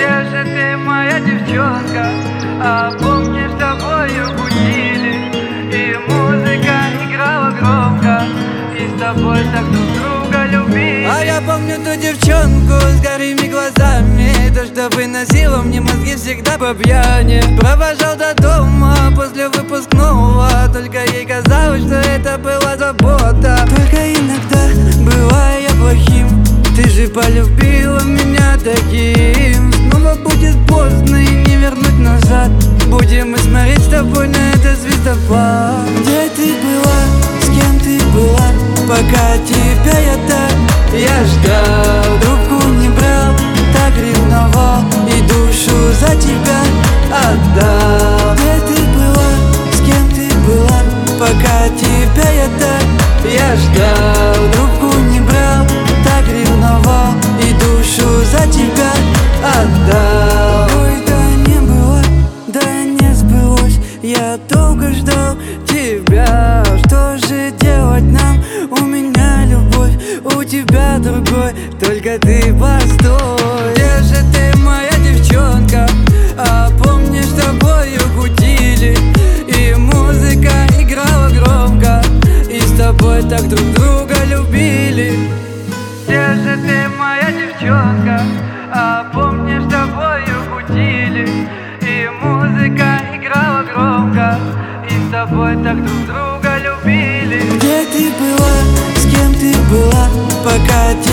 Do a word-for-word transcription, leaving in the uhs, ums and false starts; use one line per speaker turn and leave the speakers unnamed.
Где же ты, моя девчонка? А помнишь, с тобою кутили, и музыка играла громко, и с тобой так друг друга любили.
А я помню ту девчонку с горящими глазами, то, что выносила мне мозги всегда по пьяни. Провожал до дома после выпускного, только ей казалось, что это была забота. Только иногда бывая я плохим, ты же полюбила меня таким. Снова будет поздно и не вернуть назад. Будем мы смотреть с тобой на этот звездопад. Где ты была, с кем ты была, пока тебя я так я ждал. Трубку не брал, так ревновал, и душу за тебя отдал. Где ты была, с кем ты была, пока тебя я так я ждал. Трубку не брал, так ревновал, и душу за тебя отдал. Ой, да не было, да не сбылось, я долго ждал тебя. Что же делать нам? У меня любовь, у тебя другой, только ты постой. Где же ты, моя девчонка? А помнишь, с тобою кутили, и музыка играла громко, и с тобой так друг друга любили.
Где же ты, моя девчонка? А помнишь, с тобою кутили, и музыка играла громко, и с тобой так друг друга любили.
Где ты была, с кем ты была, пока тебя